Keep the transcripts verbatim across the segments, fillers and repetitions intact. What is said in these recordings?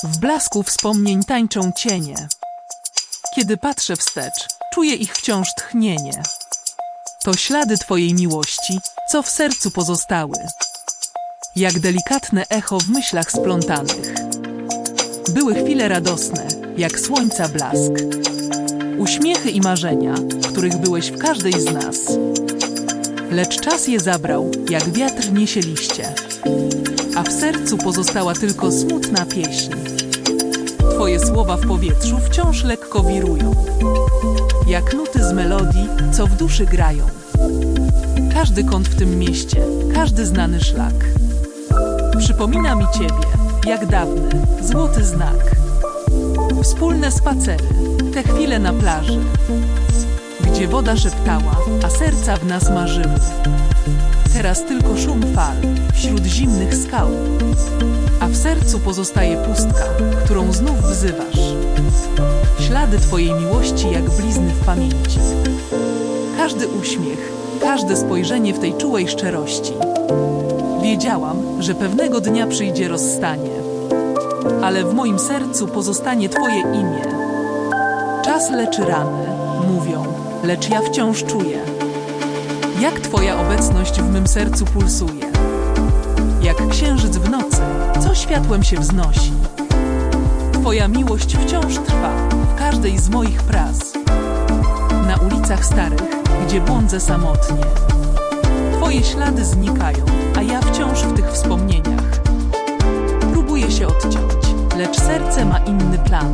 W blasku wspomnień tańczą cienie. Kiedy patrzę wstecz, czuję ich wciąż tchnienie. To ślady Twojej miłości, co w sercu pozostały. Jak delikatne echo w myślach splątanych. Były chwile radosne, jak słońca blask. Uśmiechy i marzenia, których byłeś w każdej z nas. Lecz czas je zabrał, jak wiatr niesie liście. A w sercu pozostała tylko smutna pieśń. Twoje słowa w powietrzu wciąż lekko wirują. Jak nuty z melodii, co w duszy grają. Każdy kąt w tym mieście, każdy znany szlak przypomina mi Ciebie, jak dawny, złoty znak. Wspólne spacery, te chwile na plaży, gdzie woda szeptała, a serca w nas marzyły. Teraz tylko szum fal wśród zimnych skał, a w sercu pozostaje pustka, którą znów wzywasz. Ślady Twojej miłości jak blizny w pamięci. Każdy uśmiech, każde spojrzenie w tej czułej szczerości. Wiedziałam, że pewnego dnia przyjdzie rozstanie, ale w moim sercu pozostanie Twoje imię. Czas leczy rany, mówią, lecz ja wciąż czuję, jak Twoja obecność w mym sercu pulsuje. Jak księżyc w nocy, co światłem się wznosi. Twoja miłość wciąż trwa w każdej z moich pras. Na ulicach starych, gdzie błądzę samotnie. Twoje ślady znikają, a ja wciąż w tych wspomnieniach. Próbuję się odciąć, lecz serce ma inny plan.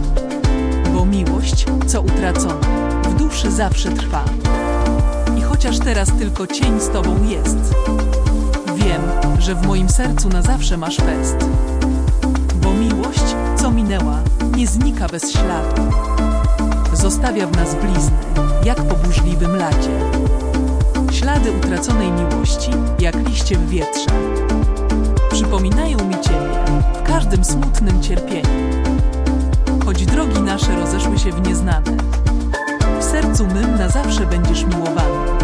Bo miłość, co utracona, w duszy zawsze trwa. I chociaż teraz tylko cień z Tobą jest, wiem, że w moim sercu na zawsze masz fest. Bo miłość, co minęła, nie znika bez śladu. Zostawia w nas blizny, jak po burzliwym lacie. Ślady utraconej miłości, jak liście w wietrze. Przypominają mi Ciebie w każdym smutnym cierpieniu. Choć drogi nasze rozeszły się w nieznane, w sercu mym na zawsze będziesz miłowany.